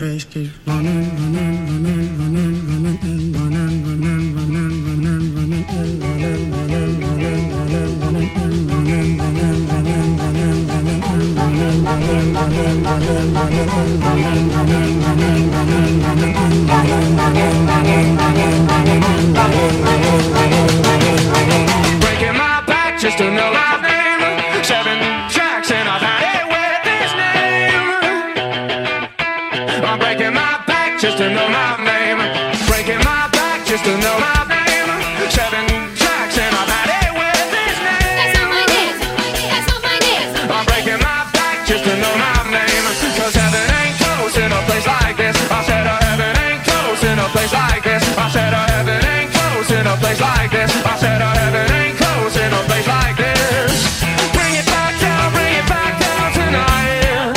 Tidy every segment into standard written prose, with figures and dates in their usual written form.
bass keeps running, running, running, running, running, and running, running, running, running, running, and running, running, running, running, running, and running, running, running, running, running, and running, running, running, running, running, and running, running, running, running, running, and running, running, running, running, running, and running, running, running. Breaking my back just to know my name. 7 tracks and I've had it with this name. I'm breaking my back just to know my name. Breaking my back just to know my name. 7 tracks and I've had it with this name. That's not my name. That's not my name. I'm breaking my back just to know my name. 'Cause heaven ain't close in a place like this. I said heaven ain't close in a place like this. I said heaven ain't close in a place like this. I said heaven ain't close in a place like this. Bring it back down tonight.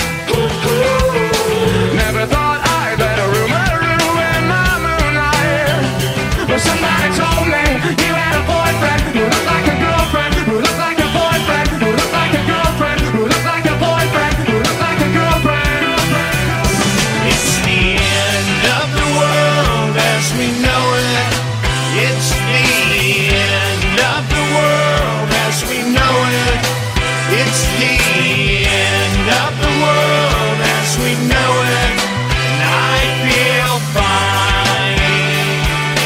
Never thought I'd let a rumor ruin my moonlight. But somebody told me you had a boyfriend who looked like a girlfriend, who looked like a boyfriend, who looked like a girlfriend, who looked like a boyfriend, who looked like a girlfriend. It's the end of the world as we know it. It's the end of the world as we know it. It's the end of the world as we know it. And I feel fine.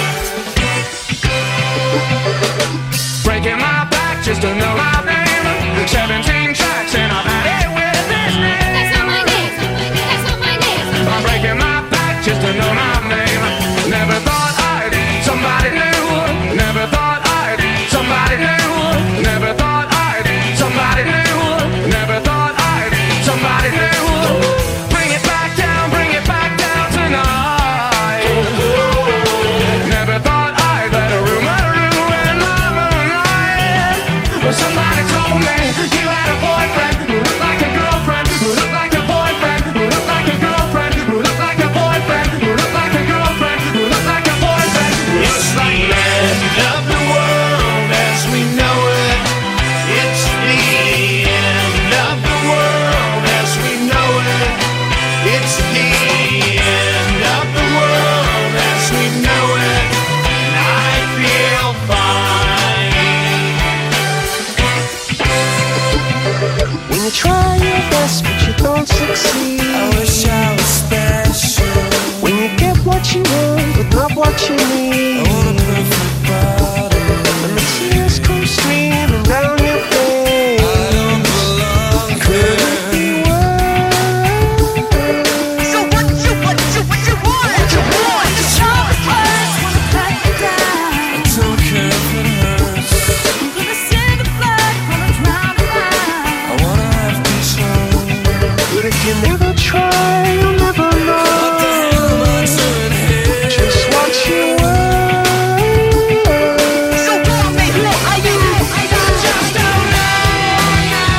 Breaking my back just to know my name. 17 tracks and I've had it with this name. That's not my name. That's not my name. I'm breaking my back just to know my name. Never thought I'd somebody new. Never thought I'd somebody new. Never thought I'd somebody new. Never thought I'd somebody new. Bring it back down tonight. Never thought I'd let a rumor ruin my moonlight. But somebody told me you had a boyfriend who looked like a girlfriend, who looked like a boyfriend, who looked like a girlfriend, who looked like a boyfriend, who looked like a girlfriend, who looked like a boyfriend. It's the end of the world as we know it. It's the end of the world as we know it. It's the end of the world as we know it. And I feel fine. When you try your best but you don't succeed, I wish I was special. when you get what you want but not what you I need, want a perfect body. and the tears come streaming down your face, I don't belong could it there. be worse? So what you want? What you want? The show first wanna cut you down. I don't care if it hurts. I'm gonna send a flood, gonna drown it I out. wanna have control. But if you never try, you'll never know What the hell am I doing here? just what you were. So tell me, who are you? I just don't know now.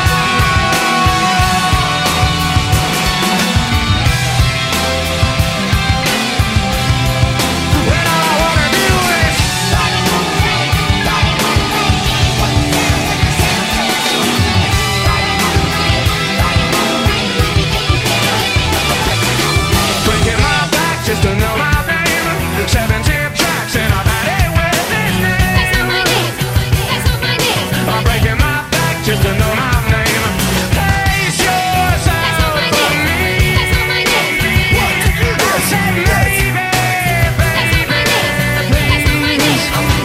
When all I wanna do is breaking my back just to know my name. 17 tracks and I've had it with this name. That's not my name. That's not my name. I'm breaking my back just to know my name. Place yourself That's not my for name. me. That's not my name. I said maybe, That's not my name. That's not my name.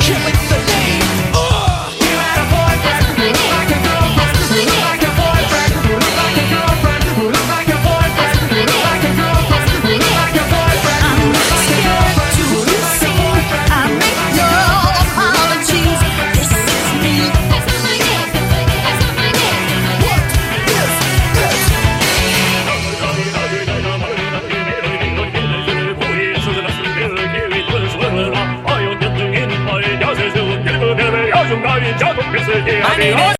you had a boyfriend who looked like a girlfriend, who looked like a boyfriend, who looked like a girlfriend, who looked like a boyfriend, who looked like a girlfriend, who looked like a boyfriend, who looked like a girlfriend, who looked like a boyfriend. I make no apologies. This is me. That's not my name. That's not my name. I need